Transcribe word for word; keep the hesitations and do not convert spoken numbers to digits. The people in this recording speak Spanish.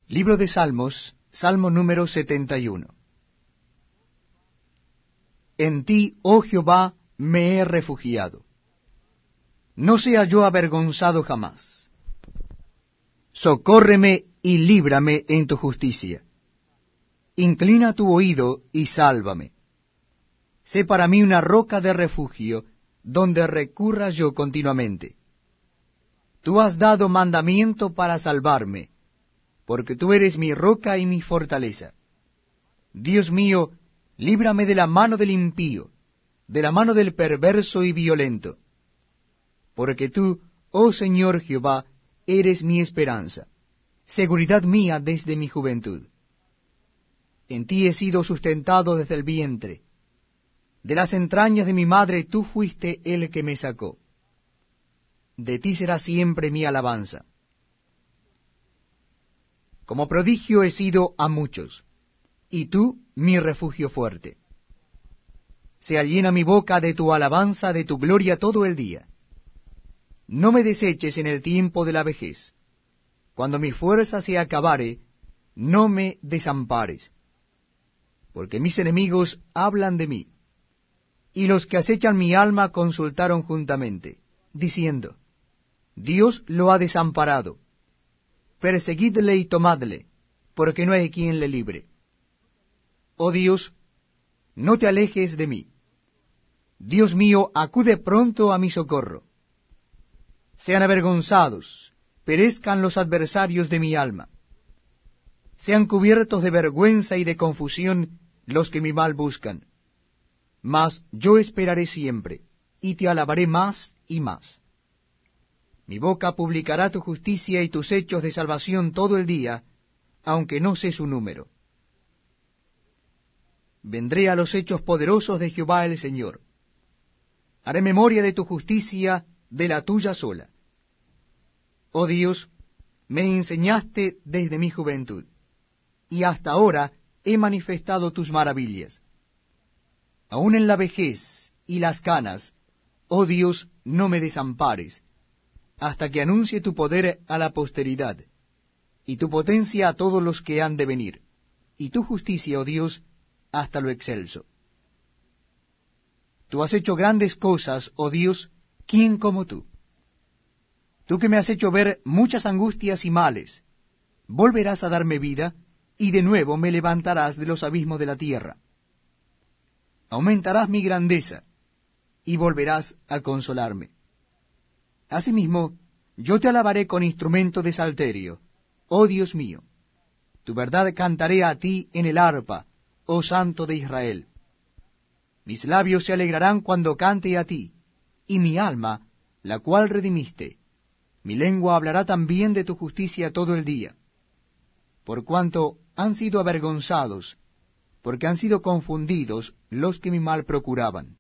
Libro de Salmos, Salmo número setenta y uno. En ti, oh Jehová, me he refugiado. No sea yo avergonzado jamás. Socórreme y líbrame en tu justicia. Inclina tu oído y sálvame. Sé para mí una roca de refugio, donde recurra yo continuamente. Tú has dado mandamiento para salvarme, porque tú eres mi roca y mi fortaleza. Dios mío, líbrame de la mano del impío, de la mano del perverso y violento. Porque tú, oh Señor Jehová, eres mi esperanza, seguridad mía desde mi juventud. En ti he sido sustentado desde el vientre. De las entrañas de mi madre tú fuiste el que me sacó. De ti será siempre mi alabanza. Como prodigio he sido a muchos, y tú mi refugio fuerte. Sea llena mi boca de tu alabanza, de tu gloria todo el día. No me deseches en el tiempo de la vejez. Cuando mi fuerza se acabare, no me desampares. Porque mis enemigos hablan de mí, y los que acechan mi alma consultaron juntamente, diciendo, Dios lo ha desamparado. Perseguidle y tomadle, porque no hay quien le libre. Oh Dios, no te alejes de mí. Dios mío, acude pronto a mi socorro. Sean avergonzados, perezcan los adversarios de mi alma. Sean cubiertos de vergüenza y de confusión los que mi mal buscan. Mas yo esperaré siempre, y te alabaré más y más. Mi boca publicará tu justicia y tus hechos de salvación todo el día, aunque no sé su número. Vendré a los hechos poderosos de Jehová el Señor. Haré memoria de tu justicia, de la tuya sola. Oh Dios, me enseñaste desde mi juventud, y hasta ahora he manifestado tus maravillas. Aun en la vejez y las canas, oh Dios, no me desampares, hasta que anuncie tu poder a la posteridad, y tu potencia a todos los que han de venir, y tu justicia, oh Dios, hasta lo excelso. Tú has hecho grandes cosas, oh Dios, ¿quién como tú? Tú que me has hecho ver muchas angustias y males, volverás a darme vida, y de nuevo me levantarás de los abismos de la tierra. Aumentarás mi grandeza, y volverás a consolarme. Asimismo, yo te alabaré con instrumento de salterio, oh Dios mío. Tu verdad cantaré a ti en el arpa, oh Santo de Israel. Mis labios se alegrarán cuando cante a ti, y mi alma, la cual redimiste. Mi lengua hablará también de tu justicia todo el día. Por cuanto han sido avergonzados, porque han sido confundidos los que mi mal procuraban.